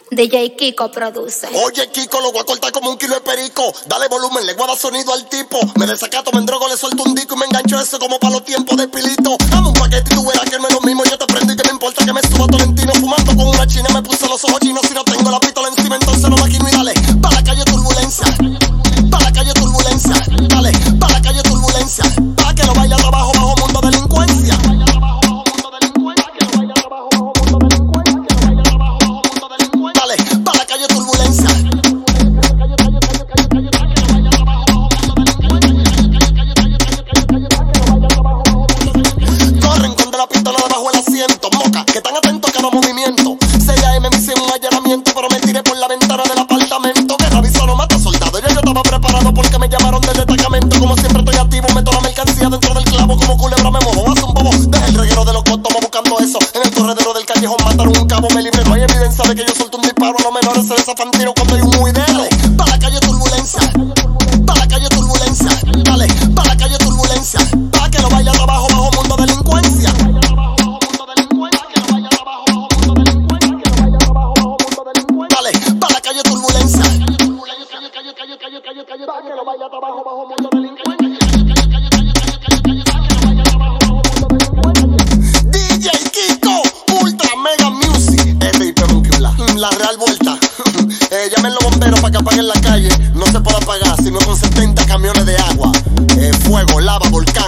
DJ Kiko produce. Oye, Kiko, lo voy a cortar como 1 kilo de perico. Dale volumen, le voy a dar sonido al tipo. Me desacato, me endrogo, le suelto un disco y me engancho eso como para los tiempos de Pilito. Dame un paquete y tú verás que no es lo mismo. Yo te prendo y que me importa que me suba Tolentino. Fumando con una china me puse los ojos chinos. Si no tengo la pistola encima, entonces no maquino y dale. Pa' la calle turbulencia, pa' la calle turbulencia. Dale, pa' la calle turbulencia. Pa' que lo vaya trabajo bajo mundo delincuencia. Que están atentos a cada movimiento. 6 AM me hice un allanamiento, pero me tiré por la ventana del apartamento. Que aviso no mata soldado. Ya yo estaba preparado porque me llamaron del destacamento. Como siempre estoy activo, meto la mercancía dentro del clavo. Como culebra me muevo, hace un bobo. Deja el reguero de los cotomos buscando eso. En el corredero del callejón mataron un cabo, me libré. No hay evidencia de que yo suelto un disparo. Los menores se desafan tiro cuando hay un huidero. Pa' la calle turbulencia, pa' la calle turbulencia. Dale, pa' la calle turbulencia. Pa' que lo vaya trabajo bajo mundo delincuencia. Que lo vaya trabajo bajo mundo delincuencia. DJ Kiko, Ultra Mega Music. La Real Vuelta. Llamen los bomberos para que apaguen la calle. No se puede apagar, sino con 70 camiones de agua. Fuego, lava, volcán.